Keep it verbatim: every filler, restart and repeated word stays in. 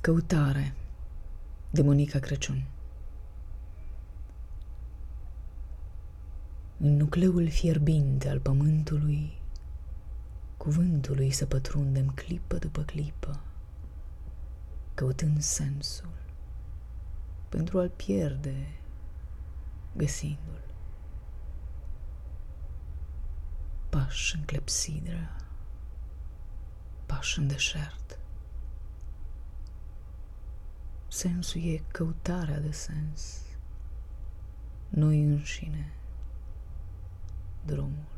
Căutare de Monica Crăciun. În nucleul fierbinte al pământului, cuvântului să pătrundem clipă după clipă, căutând sensul, pentru a-l pierde găsindu-l. Pași în clepsidră, pași în deșert. Sensul e căutarea de sens, noi înșine, drumul.